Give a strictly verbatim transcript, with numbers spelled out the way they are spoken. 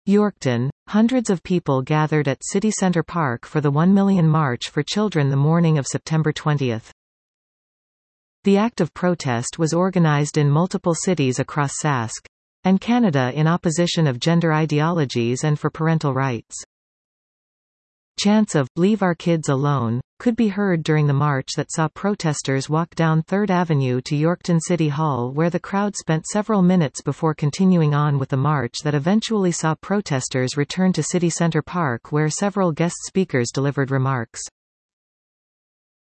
Yorkton, hundreds of people gathered at City Centre Park for the One Million March for Children the morning of September twentieth. The act of protest was organised in multiple cities across Sask and Canada in opposition of gender ideologies and for parental rights. Chants of "Leave our kids alone" could be heard during the march that saw protesters walk down Third Avenue to Yorkton City Hall, where the crowd spent several minutes before continuing on with the march that eventually saw protesters return to City Centre Park, where several guest speakers delivered remarks.